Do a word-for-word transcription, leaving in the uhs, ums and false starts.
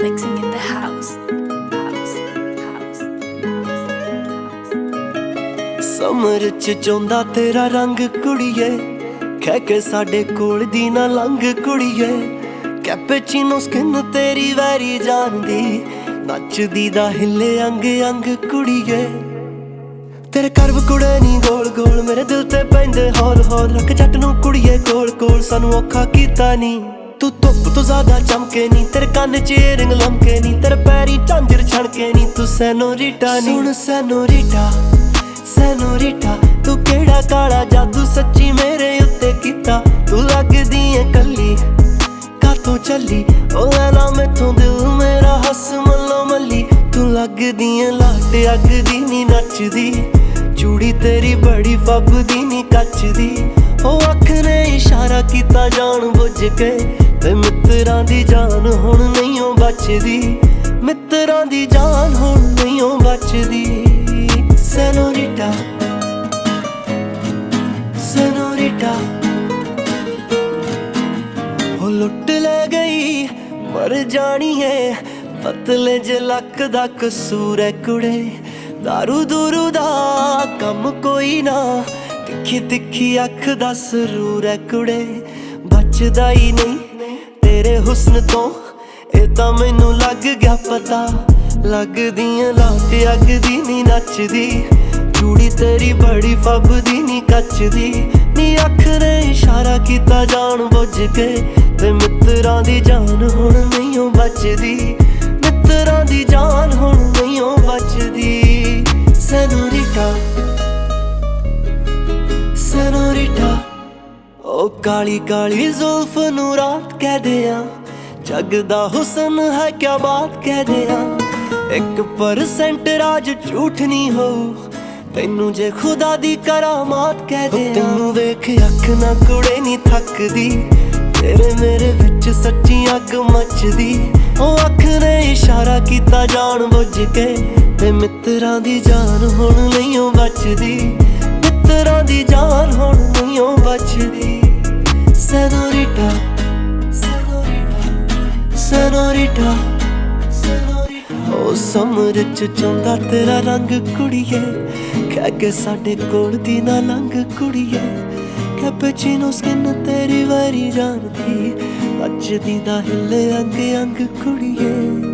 mixing in the house. House, house, house. Summer ਚ ਚੋਂਦਾ ਤੇਰਾ ਰੰਗ ਕੁੜੀਏ, ਕਹਿ ਕੇ ਸਾਡੇ ਕੋਲ ਦੀ ਨਾ ਲੰਘ ਕੁੜੀਏ। ਕੈਪੇਚੀਨੋ ਸਕਿਨ ਤੇਰੀ ਵੈਰੀ ਜਾਣਦੀ, ਨੱਚਦੀ ਦਾ ਹਿੱਲੇ ਅੰਗ ਅੰਗ ਕੁੜੀਏ। ਤੇਰੇ ਕਰਵ ਕੁੜੇ ਨੀ ਗੋਲ ਗੋਲ, ਮੇਰੇ ਦਿਲ ਤੇ ਪੈਂਦੇ ਹੌਲ ਹੌਲ। ਰੱਖ ਜੱਟ ਨੂੰ ਕੁੜੀਏ ਕੋਲ ਕੋਲ, ਸਾਨੂੰ ਔਖਾ ਕੀਤਾ ਨੀ। ਤੂੰ ਧੁੱਪ ਤੋਂ ਜ਼ਿਆਦਾ ਚਮਕੇ ਨੀ, ਤੇਰੇ ਕੰਨ ਚ ਏਅਰਿੰਗ ਲਮਕੇ ਨੀ, ਤੇਰੇ ਪੈਰੀ ਝਾਂਜਰ ਛਣਕੇ ਨੀ। ਤੂੰ ਸੈਨੋਰੀਟਾ ਨੀ, ਸੁਣ ਸੈਨੋਰੀਟਾ ਸੈਨੋਰੀਟਾ। ਤੂੰ ਕਿਹੜਾ ਕਾਲਾ ਜਾਦੂ ਸੱਚੀ ਮੇਰੇ ਉੱਤੇ ਕੀਤਾ। ਤੂੰ ਲੱਗਦੀ ਏ ਕੱਲੀ ਕਾਤੋਂ ਚੱਲੀ, ਉਹ ਐਨਾ ਮੈਥੋਂ ਦਿਲ ਮੇਰਾ ਹੱਸ ਮੱਲੋ ਮੱਲੀ। ਤੂੰ ਲੱਗਦੀ ਏ ਲਾਟ ਅੱਗ ਦੀ ਨੀ ਨੱਚਦੀ, ਚੂੜੀ ਤੇਰੀ ਬੜੀ ਫੱਬਦੀ ਨੀ ਕੱਚ ਦੀ। ਉਹ ਅੱਖ ਨੇ ਇਸ਼ਾਰਾ ਕੀਤਾ ਜਾਣ ਬੁੱਝ ਕੇ, ਤੇ ਮਿੱਤਰਾਂ ਦੀ ਜਾਨ ਹੁਣ ਨਹੀਂ ਓ ਬਚਦੀ। ਮਿੱਤਰਾਂ ਦੀ ਜਾਨ ਹੁਣ ਨਹੀਂ ਓ ਬਚਦੀ। ਸੈਨੋਰੀਟਾ ਸੈਨੋਰੀਟਾ ਉਹ ਲੁੱਟ ਲੈ ਗਈ ਮਰ ਜਾਣੀ ਏ, ਪਤਲੇ ਜੇ ਲੱਕ ਦਾ ਕਸੂਰ ਏ ਕੁੜੇ। ਦਾਰੂ ਦੂਰੂ ਦਾ ਕੰਮ ਕੋਈ ਨਾ, ਤਿੱਖੀ ਤਿੱਖੀ ਅੱਖ ਦਾ ਸਰੂਰ ਏ ਕੁੜੇ। ਬਚਦਾ ਹੀ ਨਹੀਂ ਤੇਰੇ ਹੁਸਨ ਤੋਂ, ਇਹ ਤਾਂ ਮੈਨੂੰ ਲੱਗ ਗਿਆ ਪਤਾ। ਲੱਗਦੀ ਏ ਲਾਟ ਅੱਗ ਦੀ ਨੀ ਨੱਚਦੀ, ਚੂੜੀ ਤੇਰੀ ਬੜੀ ਫੱਬਦੀ ਨੀ ਕੱਚ ਦੀ। ਨੀ ਅੱਖ ਨੇ ਇਸ਼ਾਰਾ ਕੀਤਾ ਜਾਣ ਬੁੱਝ ਕੇ, ਤੇ ਮਿੱਤਰਾਂ ਦੀ ਜਾਨ ਹੁਣ ਨਹੀਂ ਓ ਬਚਦੀ। ਮਿੱਤਰਾਂ ਦੀ ਜਾਨ ਹੁਣ ਨਹੀਂ ਓ ਬਚਦੀ। ਸੈਨੋਰੀਟਾ ਸੈਨੋਰੀਟਾ ਉਹ ਕਾਲੀ ਕਾਲੀ ਜ਼ੁਲਫ ਨੂੰ ਰਾਤ ਕਹਿਦੇ ਆ, ਜੱਗ ਦਾ ਹੁਸਨ ਹੈ ਕਿਆ ਬਾਤ ਕਹਿਦੇ ਆ। ਇੱਕ ਪਰਸੈਂਟ ਰਾਜ ਝੂਠ ਨਹੀਂ ਹੋਊ, ਤੈਨੂੰ ਜੇ ਖੁਦਾ ਦੀ ਕਰਾਮਾਤ ਕਹਿਦੇ ਆ। ਤੈਨੂੰ ਵੇਖ ਅੱਖ ਨਾ ਕੁੜੇ ਨੀ ਥੱਕਦੀ, ਤੇਰੇ ਮੇਰੇ ਵਿੱਚ ਸੱਚੀ ਅੱਗ ਮੱਚਦੀ। ਉਹ ਅੱਖ ਨੇ ਇਸ਼ਾਰਾ ਕੀਤਾ ਜਾਣ ਬੁੱਝ ਕੇ, ਤੇ ਮਿੱਤਰਾਂ ਦੀ ਜਾਨ ਹੁਣ ਨਹੀਂ ਓ ਬਚਦੀ। ਮਿੱਤਰਾਂ ਦੀ ਜਾਨ ਹੁਣ ਨਹੀਂ ਓ ਬਚਦੀ। ਸੈਨੋਰੀਟਾ ਸੈਨੋਰੀਟਾ ਉਹ ਸਮਰ ਚ ਚੋਂਦਾ ਤੇਰਾ ਰੰਗ ਕੁੜੀਏ, ਕਹਿ ਕੇ ਸਾਡੇ ਕੋਲ ਦੀ ਨਾ ਲੰਘ ਕੁੜੀਏ। ਕੈਪੇਚੀਨੋ ਸਕਿਨ ਤੇਰੀ ਵੈਰੀ ਜਾਣਦੀ, ਨੱਚਦੀ ਦਾ ਹਿੱਲੇ ਅੰਗ ਅੰਗ ਕੁੜੀਏ।